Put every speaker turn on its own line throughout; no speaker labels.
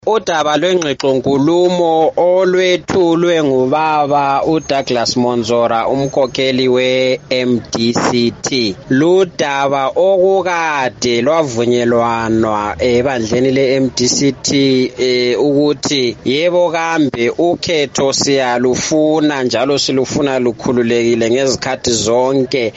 Udaba lwengxoxo-nkulumo olwethulwe ngubaba uDouglas Monzora umkhokheli we-MDCT ludaba okukade lwavunyelwanwa ebandleni le-MDCT ukuthi yebo kambe ukhetho siyalufuna njalo silufuna lukhululekile ngezikhathi zonke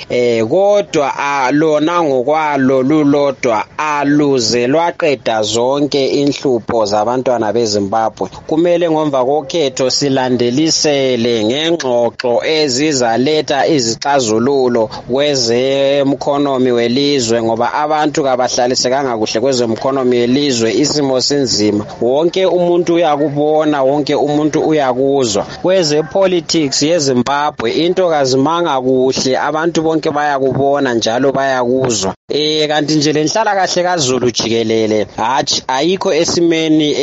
kodwa lona ngokwalo lulodwa aluze lwaqeda zonke inhlupho zabantwana beZimbabwe. Kumele ngomva kokhetho silandelisele ngengxoxo ezizaletha izixazululo kwezemkhonomi welizwe ngoba abantu kabahlalisekanga kuhle kwezemkhonomi welizwe, isimo sinzima. Wonke umuntu uyakubona, wonke umuntu uyakuzwa. Kwezepolitics yeZimbabwe into kazimanga kuhle, abantu bonke bayakubona njalo bayakuzwa. Kanti nje lenhlala kahle kaZulu jikelele ayikho esimeni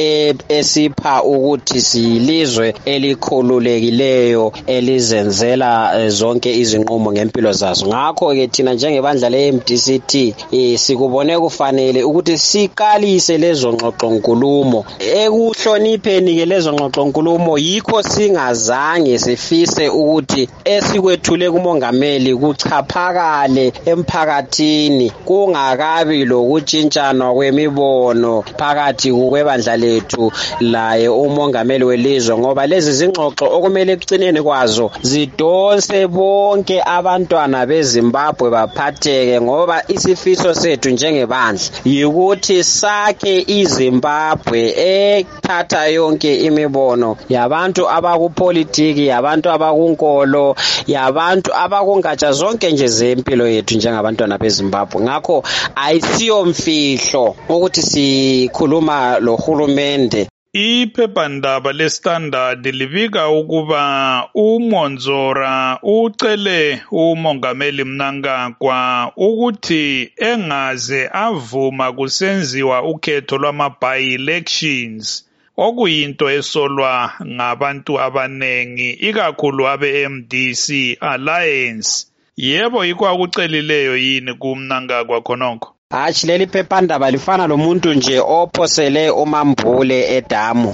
esipha ukuthi silizwe elikhululekileyo elizenzela zonke izinqumo ngempilo zazo. Ngakho ke thina njengebandla le-MDCT sikubone kufanele ukuthi siqalise lezo ngxoxo-nkulumo. Ekuhlonipheni ke lezo ngxoxo-nkulumo yikho singazange sifise ukuthi esikwethule kumongameli kuchaphakale emphakathini kungakabi lokutshintshana kwemibono phakathi kwebandla lethu laye umongameli welizwe, ngoba lezi zingxoxo okumele kucineni kwazo zidonse bonke abantwana beZimbabwe baphatheke, ngoba isifiso sethu njengebandla yikuthi sakhe iZimbabwe ethatha yonke imibono yabantu abakupolitiki, yabantu abakunkolo, yabantu abakungatsha zonke nje zempilo yethu njengabantwana beZimbabwe. Ngakho ayisiyomfihlo ukuthi sikhuluma lohulumende.
Iphephandaba leStandard libika ukuba uMonzora ucele umongameli Mnangagwa ukuthi engaze avuma kusenziwa ukhetho lwama-by-elections, okuyinto esolwa ngabantu abanengi ikakhulu abe-MDC Alliance. Yebo yikho akucelileyo yini kuMnangagwa khonokho?
Leli phephandaba lifana lomuntu nje ophosele uMambule edamu,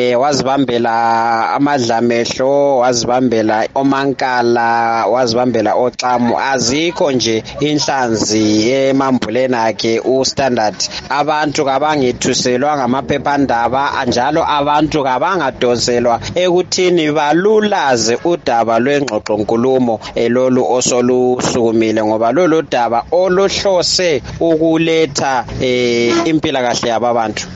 wazibambela amadlamehlo, wazibambela omankala, wazibambela oxamu. Azikho nje inhlanzi eMambuleni akhe uStandard. Abantu kabangithuselwa ngamaphephandaba, njalo abantu kabangadonselwa ekuthini balulaze udaba lwengxoxo-nkulumo lolu osolusukumile, ngoba lolu daba oluhlose ukuletha impilakahle yabantu.